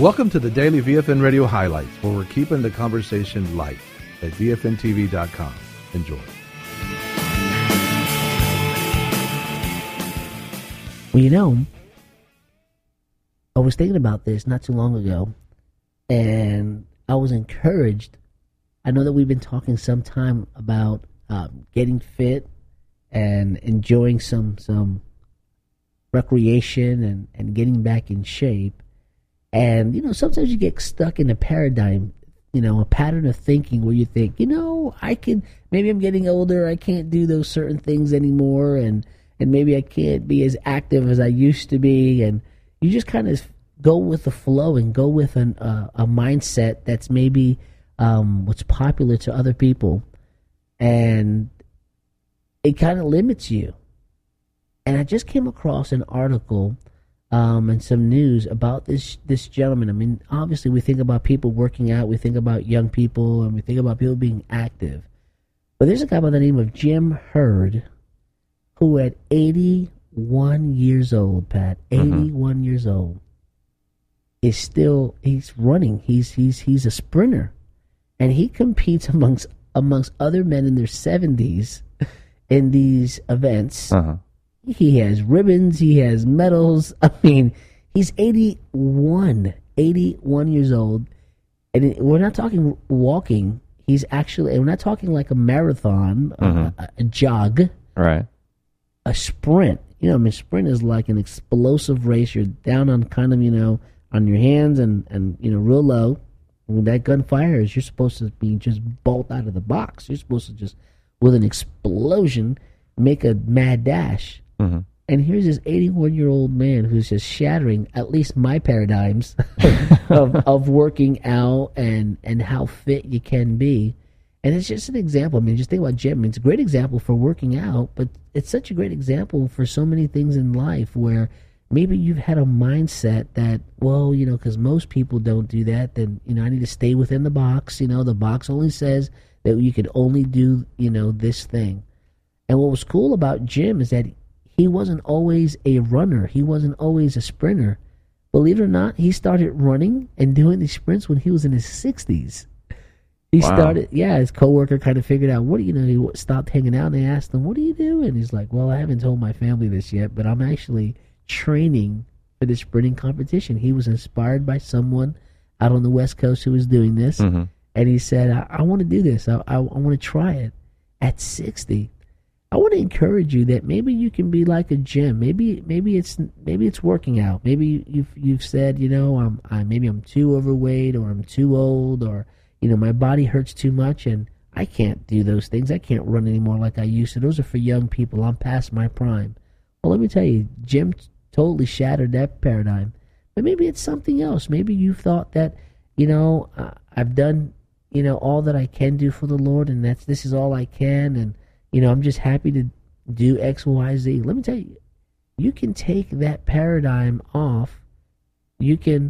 Welcome to the Daily VFN Radio Highlights, where we're keeping the conversation light at VFNTV.com. Enjoy. Well, you know, I was thinking about this not too long ago, and I was encouraged. I know that we've been talking some time about getting fit and enjoying some recreation and getting back in shape. And, you know, sometimes you get stuck in a paradigm, you know, a pattern of thinking where you think, you know, maybe I'm getting older, I can't do those certain things anymore, and maybe I can't be as active as I used to be. And you just kind of go with the flow and go with a mindset that's maybe what's popular to other people. And it kind of limits you. And I just came across an article and some news about this gentleman. I mean, obviously we think about people working out, we think about young people, and we think about people being active. But there's a guy by the name of Jim Hurd, who at 81 years old, Pat, 81 years old, he's running. He's a sprinter. And he competes amongst other men in their 70s in these events. Uh-huh. He has ribbons. He has medals. I mean, he's 81 years old. And we're not talking walking. We're not talking like a marathon, a jog. Right. A sprint. You know, I mean, sprint is like an explosive race. You're down on kind of, you know, on your hands and you know, real low. When that gun fires, you're supposed to be just bolt out of the box. You're supposed to just, with an explosion, make a mad dash. Mm-hmm. And here's this 81-year-old man who's just shattering at least my paradigms of working out and how fit you can be. And it's just an example. I mean, just think about Jim. I mean, it's a great example for working out, but it's such a great example for so many things in life where maybe you've had a mindset that, well, you know, because most people don't do that, then, you know, I need to stay within the box. You know, the box only says that you can only do, you know, this thing. And what was cool about Jim is that he wasn't always a runner. He wasn't always a sprinter. Believe it or not, he started running and doing these sprints when he was in his 60s. He started, his coworker kind of figured out, he stopped hanging out, and they asked him, what do you do? And he's like, well, I haven't told my family this yet, but I'm actually training for this sprinting competition. He was inspired by someone out on the West Coast who was doing this, and he said, I want to do this. I want to try it. At 60, I want to encourage you that maybe you can be like a Jim. Maybe it's working out. Maybe you've said, you know, maybe I'm too overweight, or I'm too old, or, you know, my body hurts too much and I can't do those things. I can't run anymore like I used to. Those are for young people. I'm past my prime. Well, let me tell you, Jim totally shattered that paradigm. But maybe it's something else. Maybe you thought that, you know, I've done, you know, all that I can do for the Lord, and this is all I can, and, you know, I'm just happy to do X, Y, Z. Let me tell you, you can take that paradigm off. You can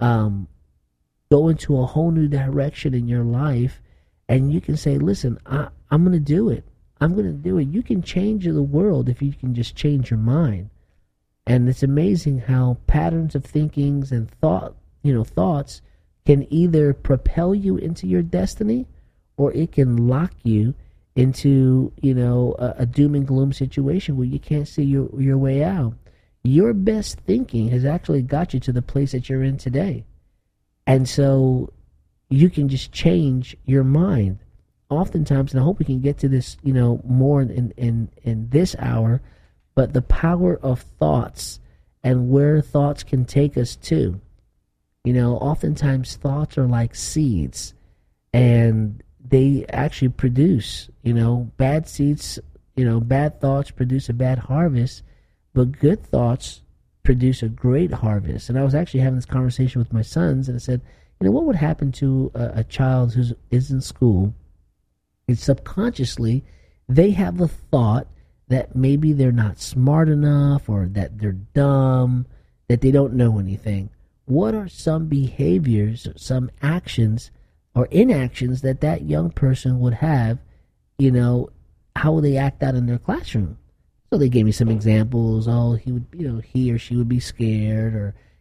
go into a whole new direction in your life, and you can say, listen, I'm going to do it. I'm going to do it. You can change the world if you can just change your mind. And it's amazing how patterns of thinkings and thoughts can either propel you into your destiny, or it can lock you into, you know, a doom and gloom situation where you can't see your way out. Your best thinking has actually got you to the place that you're in today. And so you can just change your mind. Oftentimes, and I hope we can get to this, you know, more in this hour, but the power of thoughts and where thoughts can take us to. You know, oftentimes thoughts are like seeds, and they actually produce, you know, bad seeds, you know, bad thoughts produce a bad harvest, but good thoughts produce a great harvest. And I was actually having this conversation with my sons, and I said, you know, what would happen to a child who is in school, and subconsciously they have the thought that maybe they're not smart enough, or that they're dumb, that they don't know anything. What are some behaviors, some actions or inactions that young person would have, you know, how would they act out in their classroom? So they gave me some examples. Oh, he or she would be scared, or,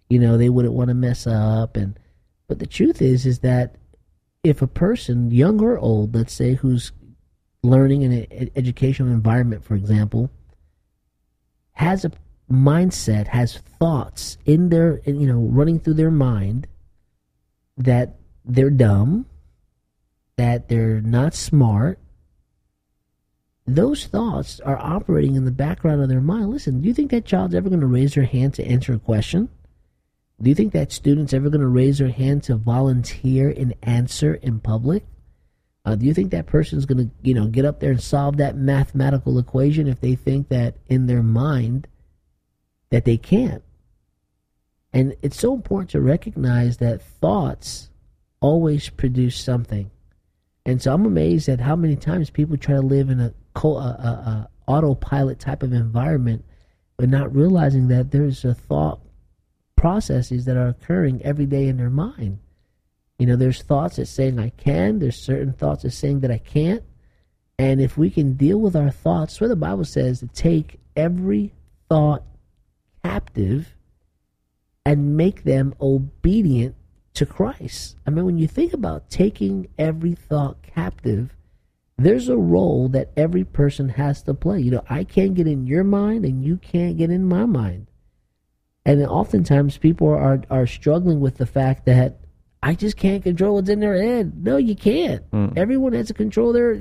They wouldn't want to mess up. But the truth is that if a person, young or old, let's say, who's learning in an educational environment, for example, has a mindset, has thoughts in their, running through their mind that they're dumb, that they're not smart, those thoughts are operating in the background of their mind. Listen, do you think that child's ever going to raise their hand to answer a question? Do you think that student's ever going to raise their hand to volunteer and answer in public? Do you think that person's going to, get up there and solve that mathematical equation if they think that in their mind that they can't? And it's so important to recognize that thoughts always produce something. And so I'm amazed at how many times people try to live in a autopilot type of environment, but not realizing that there's a thought processes that are occurring every day in their mind. There's thoughts that saying I can, there's certain thoughts that saying that I can't. And if we can deal with our thoughts, where the Bible says to take every thought captive and make them obedient to Christ. I mean, when you think about taking every thought captive, there's a role that every person has to play. I can't get in your mind and you can't get in my mind. And oftentimes people are struggling with the fact that I just can't control what's in their head. No, you can't. Everyone has to control their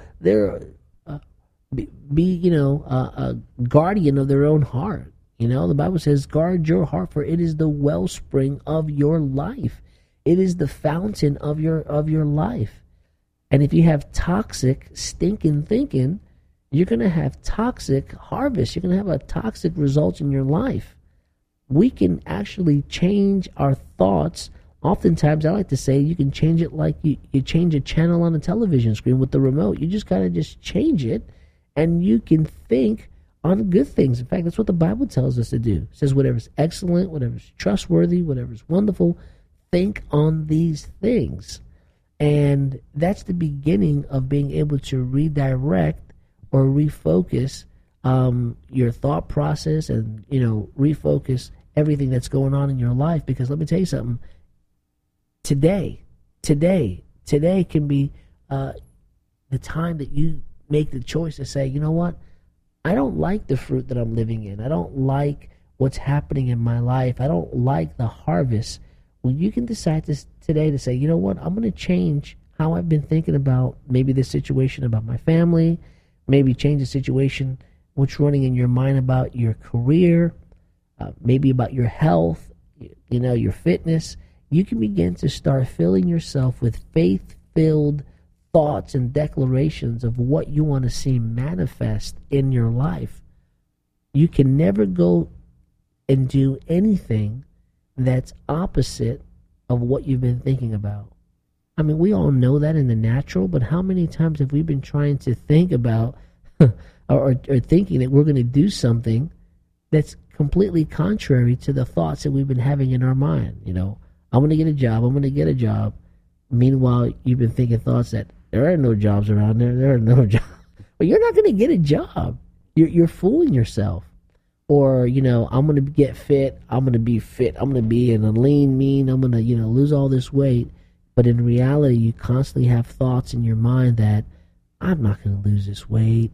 a guardian of their own heart. The Bible says, guard your heart, for it is the wellspring of your life. It is the fountain of your life. And if you have toxic, stinking thinking, you're going to have toxic harvest. You're going to have a toxic results in your life. We can actually change our thoughts. Oftentimes, I like to say you can change it like you change a channel on a television screen with the remote. You just got to just change it, and you can think on good things. In fact, that's what the Bible tells us to do. It says whatever's excellent, whatever's trustworthy, whatever's wonderful, think on these things. And that's the beginning of being able to redirect or refocus your thought process and, refocus everything that's going on in your life. Because let me tell you something. Today can be the time that you make the choice to say, you know what? I don't like the fruit that I'm living in. I don't like what's happening in my life. I don't like the harvest. Well, you can decide today to say, you know what? I'm going to change how I've been thinking about maybe this situation about my family, maybe change the situation, what's running in your mind about your career, maybe about your health, your fitness. You can begin to start filling yourself with faith-filled thoughts and declarations of what you want to see manifest in your life. You can never go and do anything that's opposite of what you've been thinking about. I mean, we all know that in the natural, but how many times have we been trying to think about or thinking that we're going to do something that's completely contrary to the thoughts that we've been having in our mind? I'm going to get a job. I'm going to get a job. Meanwhile, you've been thinking thoughts that there are no jobs around there. There are no jobs. But you're not going to get a job. You're fooling yourself. Or, I'm going to get fit. I'm going to be fit. I'm going to be in a lean, mean. I'm going to, lose all this weight. But in reality, you constantly have thoughts in your mind that I'm not going to lose this weight.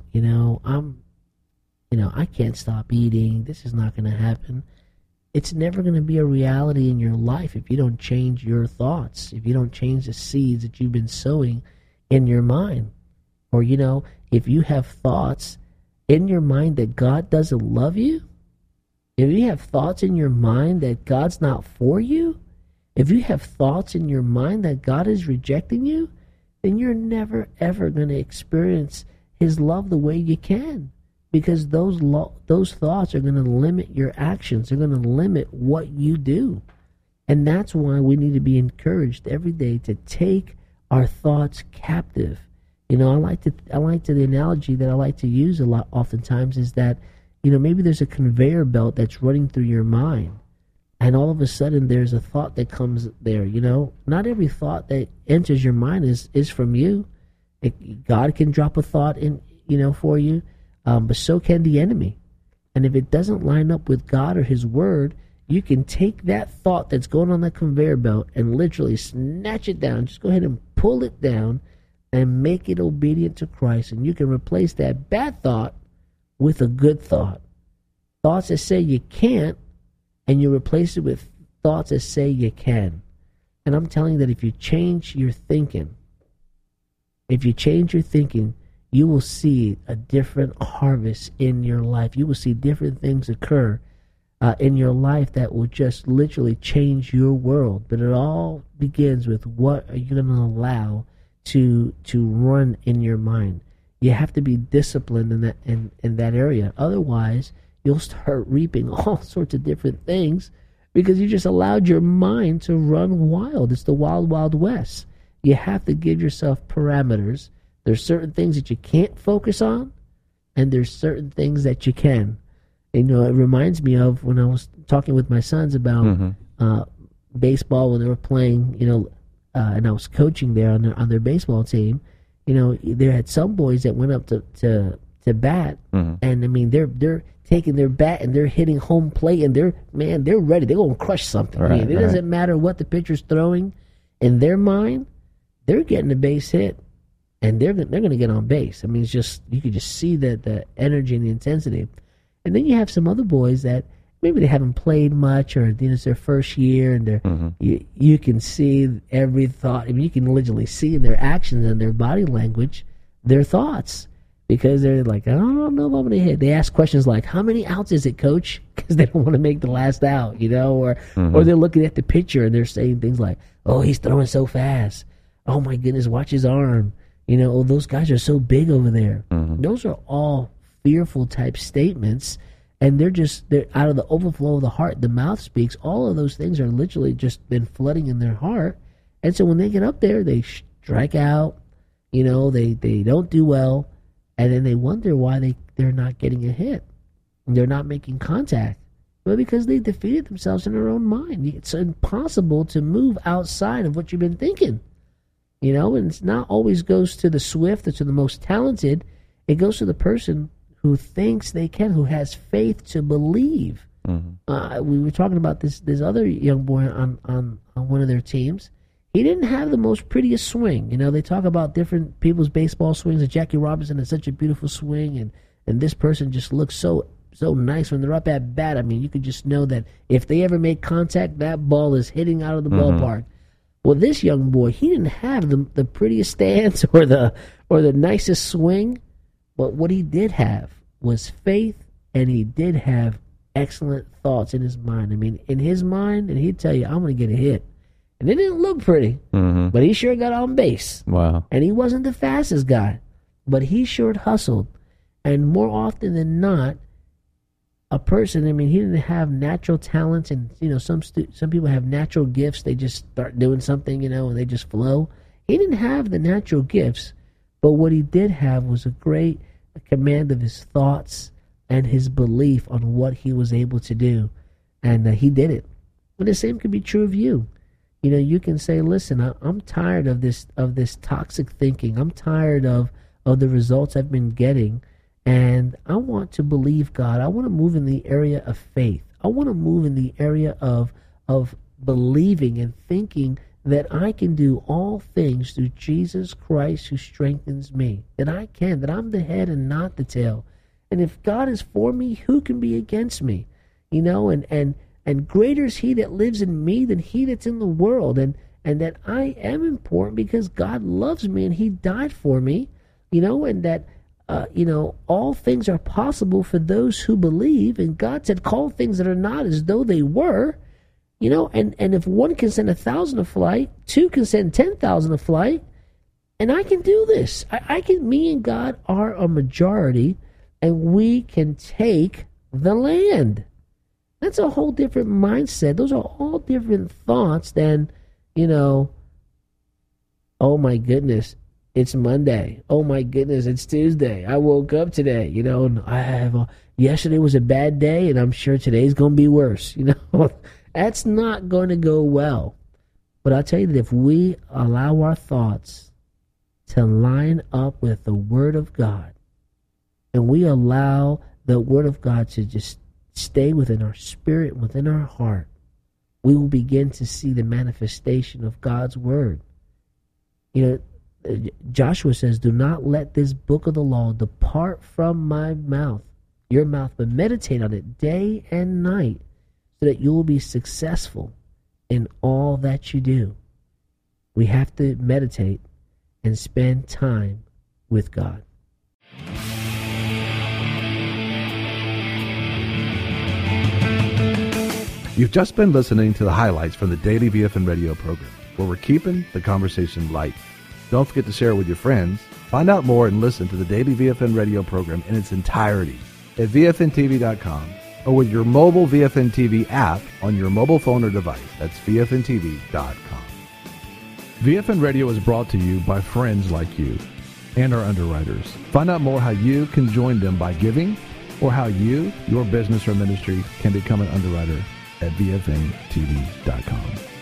I can't stop eating. This is not going to happen. It's never going to be a reality in your life if you don't change your thoughts, if you don't change the seeds that you've been sowing in your mind. Or, if you have thoughts in your mind that God doesn't love you, if you have thoughts in your mind that God's not for you, if you have thoughts in your mind that God is rejecting you, then you're never, ever going to experience His love the way you can. Because those thoughts are going to limit your actions. They're going to limit what you do. And that's why we need to be encouraged every day to take our thoughts captive. I like the analogy that I like to use a lot oftentimes is that, maybe there's a conveyor belt that's running through your mind. And all of a sudden there's a thought that comes there, Not every thought that enters your mind is from you. God can drop a thought in, for you. But so can the enemy. And if it doesn't line up with God or His Word, you can take that thought that's going on that conveyor belt and literally snatch it down. Just go ahead and pull it down and make it obedient to Christ. And you can replace that bad thought with a good thought. Thoughts that say you can't, and you replace it with thoughts that say you can. And I'm telling you that if you change your thinking, you will see a different harvest in your life. You will see different things occur in your life that will just literally change your world. But it all begins with what are you going to allow to run in your mind. You have to be disciplined in that area. Otherwise, you'll start reaping all sorts of different things because you just allowed your mind to run wild. It's the wild, wild west. You have to give yourself parameters. There's certain things that you can't focus on, and there's certain things that you can. And, it reminds me of when I was talking with my sons about baseball when they were playing, and I was coaching there on their baseball team. There had some boys that went up to bat, and I mean they're taking their bat and they're hitting home plate, and they're ready. They're going to crush something. Right, it doesn't matter what the pitcher's throwing. In their mind, they're getting a base hit, and they're going to get on base. I mean, it's just you can just see the energy and the intensity. And then you have some other boys that maybe they haven't played much, or it's their first year, and they're you can see every thought. I mean, you can literally see in their actions and their body language their thoughts, because they're like, I don't know if I'm going to hit. They ask questions like, how many outs is it, coach? Because they don't want to make the last out, or they're looking at the pitcher and they're saying things like, oh, he's throwing so fast. Oh, my goodness, watch his arm. Oh, those guys are so big over there. Those are all fearful type statements, and they're out of the overflow of the heart. The mouth speaks. All of those things are literally just been flooding in their heart. And so when they get up there, they strike out. They don't do well. And then they wonder why they're not getting a hit. They're not making contact. Well, because they defeated themselves in their own mind. It's impossible to move outside of what you've been thinking. And it's not always goes to the swift or to the most talented. It goes to the person who thinks they can, who has faith to believe. We were talking about this other young boy on one of their teams. He didn't have the most prettiest swing. They talk about different people's baseball swings, and Jackie Robinson has such a beautiful swing, and this person just looks so nice when they're up at bat. I mean, you could just know that if they ever make contact, that ball is hitting out of the ballpark. Well, this young boy, he didn't have the prettiest stance or the nicest swing, but what he did have was faith, and he did have excellent thoughts in his mind. I mean, in his mind, and he'd tell you, I'm going to get a hit. And it didn't look pretty, but he sure got on base. Wow. And he wasn't the fastest guy, but he sure hustled. And more often than not, a person, I mean, he didn't have natural talents, and some people have natural gifts. They just start doing something, and they just flow. He didn't have the natural gifts, but what he did have was a great command of his thoughts and his belief on what he was able to do, and he did it. And the same could be true of you. You can say, listen, I'm tired of this toxic thinking. I'm tired of the results I've been getting. And I want to believe God. I want to move in the area of faith. I want to move in the area of believing and thinking that I can do all things through Jesus Christ who strengthens me. That I can, that I'm the head and not the tail. And if God is for me, who can be against me? And greater is he that lives in me than he that's in the world. And that I am important because God loves me and he died for me. And that all things are possible for those who believe, and God said, call things that are not as though they were, and if one can send 1,000 a flight, two can send 10,000 a flight, and I can do this. Me and God are a majority, and we can take the land. That's a whole different mindset. Those are all different thoughts than, oh my goodness, it's Monday. Oh my goodness, it's Tuesday. I woke up today, and yesterday was a bad day, and I'm sure today's going to be worse. That's not going to go well. But I'll tell you that if we allow our thoughts to line up with the Word of God, and we allow the Word of God to just stay within our spirit, within our heart, we will begin to see the manifestation of God's word. Joshua says, do not let this book of the law depart from my mouth, your mouth, but meditate on it day and night so that you will be successful in all that you do. We have to meditate and spend time with God. You've just been listening to the highlights from the Daily VFN radio program, where we're keeping the conversation light. Don't forget to share it with your friends. Find out more and listen to the Daily VFN radio program in its entirety at VFNTV.com or with your mobile VFN TV app on your mobile phone or device. That's VFNTV.com. VFN Radio is brought to you by friends like you and our underwriters. Find out more how you can join them by giving or how you, your business or ministry, can become an underwriter at VFNTV.com.